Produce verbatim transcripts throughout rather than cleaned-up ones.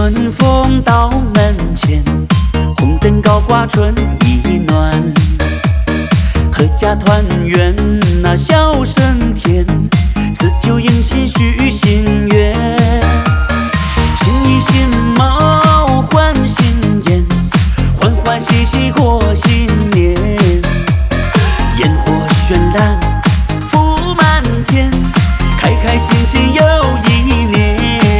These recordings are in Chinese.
春风到门前，红灯高挂春意暖，阖家团圆那笑声甜，辞旧迎新续新愿，新衣新帽换新颜，欢欢喜喜过新年，烟火绚烂福满天，开开心心又一年。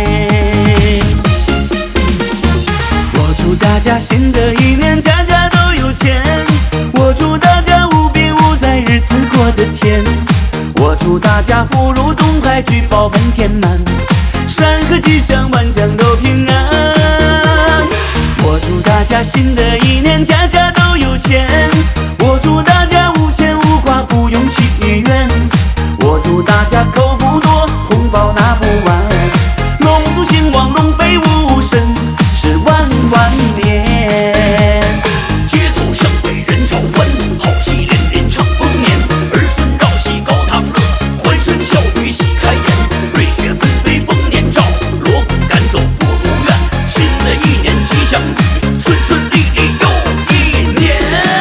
我祝大家新的一年家家都有钱，我祝大家无病无灾日子过得甜，我祝大家福如东海聚宝盆填满，山河吉祥万江都平安。我祝大家新的一年家家都有钱，我祝大家无牵无挂不用祈愿，我祝大家口福多红包拿不完，龙族兴旺龙飞无声是万万年。 节奏上为人交欢，好戏连连唱丰年，儿孙绕膝高堂乐，欢声笑语喜开颜，瑞雪纷飞丰年照，锣鼓赶走不如愿，新的一年吉祥语，顺顺利利又一年。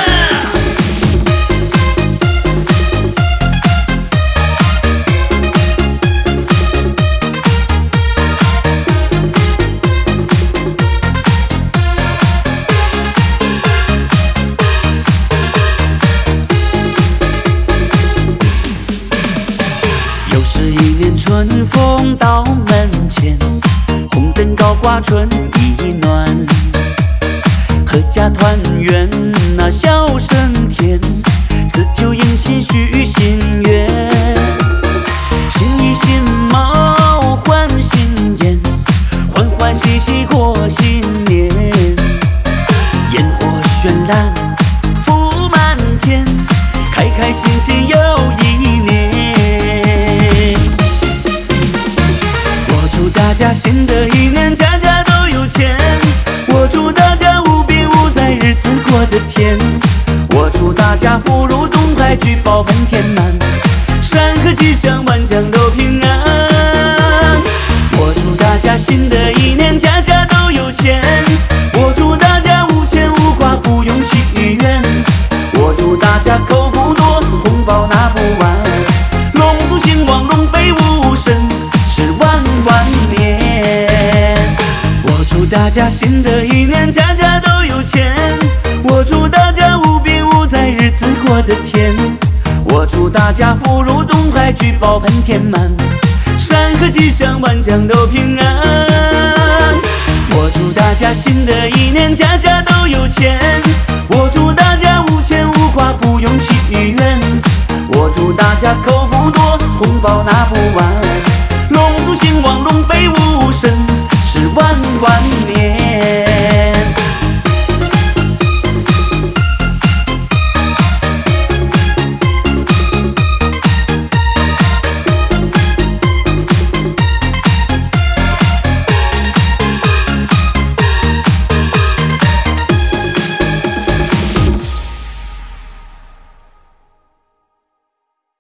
又是一年春风到门前，红灯高挂春意暖，阖家团圆那笑声甜，辞旧迎新续新愿，新衣新帽换新颜，欢欢喜喜过新年，烟火绚烂福满天，开开心心又一年。我祝大家新的一年家家都有钱，我祝大家无病无灾日子过得甜，我祝大家福如东海聚宝盆填满，山河吉祥万江都平安。我祝大家新的一年家家都有钱，我祝大家无牵无挂不用祈愿，我祝大家口福多红包拿不完，龙族兴旺龙飞无声是万万年。我祝大家新的一年家家都有钱，我祝大家无病无灾日子过得甜，我祝大家福如东海聚宝盆填满，山河吉祥万江都平安。我祝大家新的一年家家都有钱，我祝大家无牵无挂不用祈愿，我祝大家口福多红包拿不完，